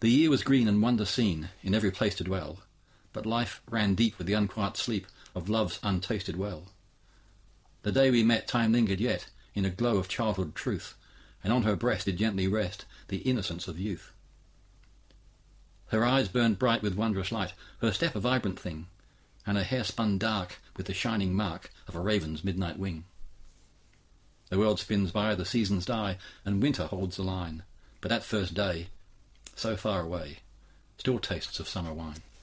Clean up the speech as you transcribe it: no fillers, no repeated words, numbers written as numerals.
The year was green and wonder seen in every place to dwell, but life ran deep with the unquiet sleep of love's untasted well. The day we met time lingered yet in a glow of childhood truth, and on her breast did gently rest the innocence of youth. Her eyes burned bright with wondrous light, her step a vibrant thing, and her hair spun dark with the shining mark of a raven's midnight wing. The world spins by, the seasons die, and winter holds the line, but that first day, so far away, still tastes of summer wine.